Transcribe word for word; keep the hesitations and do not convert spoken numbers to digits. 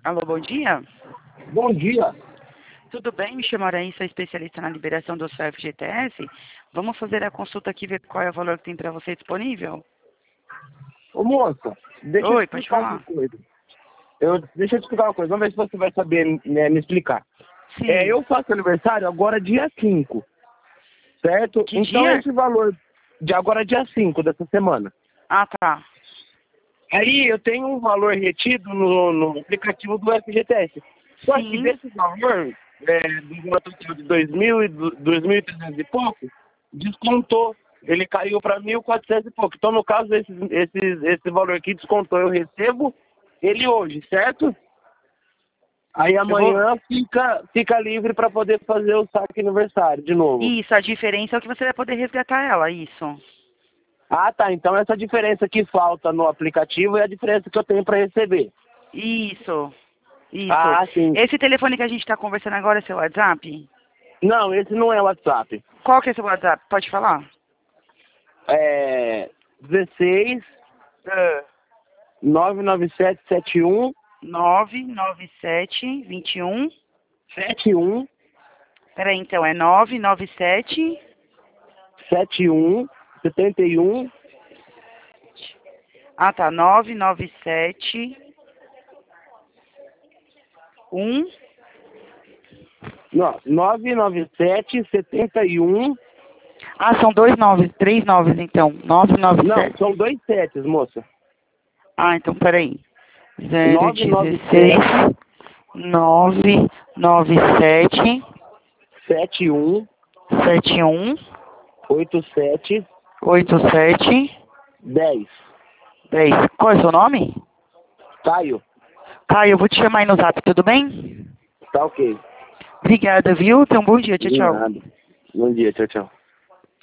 Alô, bom dia. Bom dia. Tudo bem? Me chamo Araí, sou especialista na liberação do seu F G T S. Vamos fazer a consulta aqui, ver qual é o valor que tem para você disponível? Ô moça, deixa eu Oi, te pode explicar uma falar. coisa. Eu, deixa eu te explicar uma coisa, vamos ver se você vai saber né, me explicar. Sim. É, eu faço aniversário agora dia cinco, certo? Que Então dia? esse valor de agora dia cinco dessa semana. Ah, tá. Aí eu tenho um valor retido no, no aplicativo do F G T S. Só que Sim. desse valor, é, do valor total de dois mil e dois mil e trezentos e pouco, descontou. Ele caiu para mil e quatrocentos e pouco. Então, no caso, esse, esse, esse valor que descontou, eu recebo ele hoje, certo? Aí Eu vou... amanhã fica, fica livre para poder fazer o saque aniversário de novo. Isso, a diferença é o que você vai poder resgatar ela, isso. Ah, tá. Então essa diferença que falta no aplicativo é a diferença que eu tenho para receber. Isso, isso. Ah, sim. Esse telefone que a gente está conversando agora é seu WhatsApp? Não, esse não é WhatsApp. Qual que é seu WhatsApp? Pode falar? É dezesseis, nove nove sete sete um, nove nove sete dois um. sete um, Peraí, então, é nove nove sete... sete um, setenta e um, Ah, tá. nove nove sete um. não, nove nove sete setenta e um. Ah, são dois noves, três noves, então. nove nove Não, sete. são dois setes, moça. Ah, então, peraí. zero nove nove dezesseis nove nove sete sete um, sete um oito sete oito sete dez. dez. Qual é o seu nome? Caio, Caio, eu vou te chamar aí no zap, tudo bem? tá ok. Obrigada, viu? Tenha um bom dia. Tchau, De tchau. nada. Bom dia, tchau, tchau.